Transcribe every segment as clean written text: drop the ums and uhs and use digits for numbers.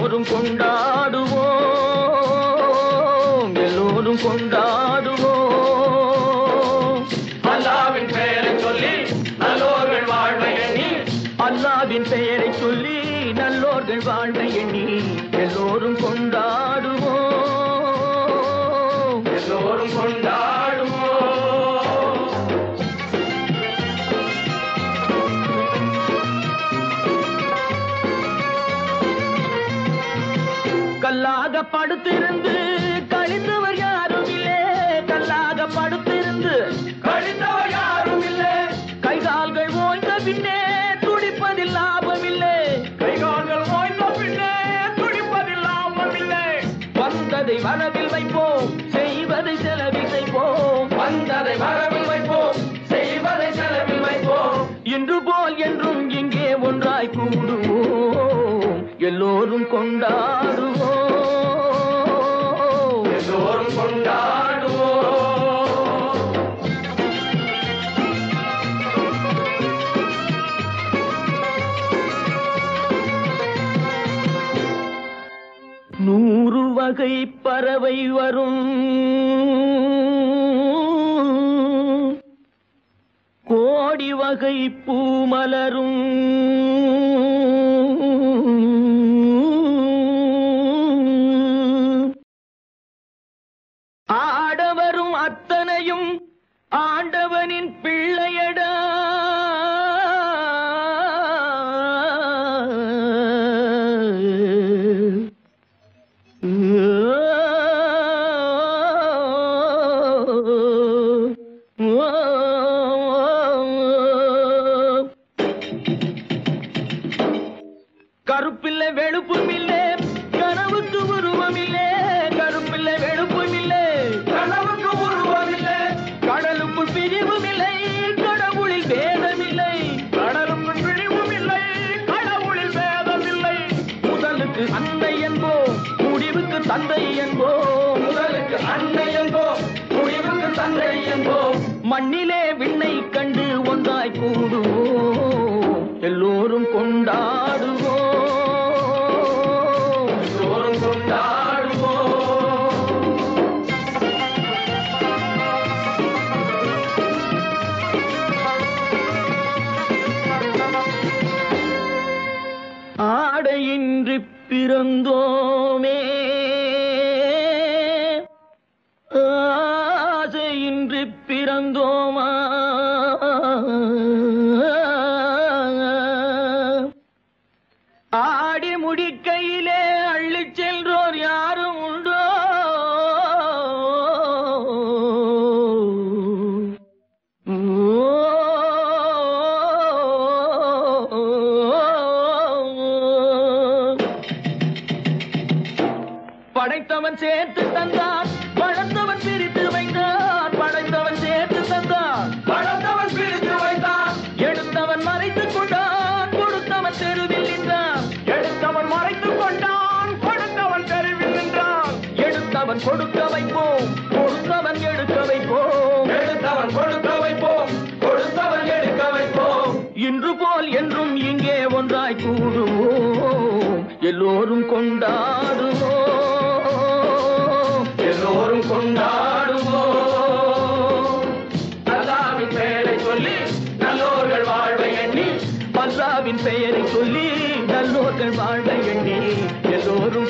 எல்லோரும் கொண்டாடுவோம், எல்லோரும் கொண்டாடுவோம். அல்லாவின் பெயரை சொல்லி நல்லோர்கள் வாழ்வை எண்ணி, அல்லாவின் பெயரை சொல்லி நல்லோர்கள் வாழ்வை எண்ணி எல்லோரும் கொண்டாடுவோம், எல்லோரும் கொண்டாடுவோம். கல்லாக படுத்திருந்து கழிந்தவர் யாரும் இல்லை, கல்லாக படுத்திருந்து கழித்தவர் யாரும் இல்லை. கைகால்கள் ஓய்ந்த பின்னே துடிப்பதில் லாபமில்லை, கைகால்கள் ஓய்ந்த பின்னே துடிப்பதில் லாபமில்லை. வந்ததை வரவில் வைப்போம், செய்வதை செலவில் செய்வோம், வந்ததை வரவில் வைப்போம், செய்வதை செலவில் வைப்போம். இன்று போல் என்றும் இங்கே ஒன்றாய் கூடுவோம், எல்லோரும் கொண்டாடுவோம், எல்லோரும் கொண்டாடுவோம். நூறு வகை பறவை வரும், கோடி வகை பூமலரும், ஆடவரும் அத்தனையும் ஆண்டவனின் பிள்ளையடா, கருப்பில்லை வெளுப்பும் இல்லை, கனவுக்கு உருவம் இல்லை, கருப்பில்லை வெளுப்பும் இல்லை, கனவுக்கு உருவமில்லை. கடலுக்குள் பிரிவும் இல்லை, கடவுளில் வேதமில்லை, கடலுக்குள் பிழிவும் இல்லை, கடவுளில் வேதமில்லை. முதலுக்கு அன்னை என்போம், முடிவுக்கு தந்தை என்போம், முதலுக்கு அன்னை என்போம், முடிவுக்கு தந்தை என்போம். மண்ணிலே விண்ணை கண்டு ஒன்றாய் கூடுவோம், எல்லோரும் கொண்டாடுவோம், எல்லோரும் கொண்டாடுவோம். ஆடையின்றி பிறந்தோமே, ஆசையின்றி பிறந்தோமா, ஆடி முடிக்கையிலே அள்ளிச் சென்றோர் யாரும் உண்டோ, படைத்தவன் சேர்த்து தந்தான், படைத்தவன் பிரித்து வைத்தான், படைத்தவன் சேர்த்து தந்தான், படைத்தவன் பிரித்து வைத்தான், எடுத்தவன் மறைத்துக் கொண்டான், கொடுத்தவன் தெருவில் நின்றான், எடுத்தவன் மறைத்துக் கொண்டான், கொடுத்தவன் தெருவில் நின்றான். எடுத்தவன் கொடுக்க வைப்போம், கொடுத்தவன் எடுக்க வைப்போம், எடுத்தவன் கொடுக்க வைப்போம், கொடுத்தவன் எடுக்க வைப்போம். இன்று போல் என்றும் இங்கே ஒன்றாய் கூடுவோம், எல்லோரும் கொண்டாடுவோம், எல்லோரும் கொண்டாடுவோம். அல்லாவின் பெயரை சொல்லி நல்லோர்கள் வாழ்வை எண்ணி, அல்லாவின் பெயரை சொல்லி நல்லோர்கள் வாழ்வை எண்ணி எல்லோரும்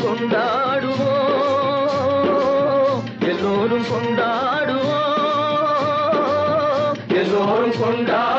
கொண்டாடுவோம், எல்லோரும் கொண்டாடுவோம், எல்லோரும் கொண்டாடுவோம்.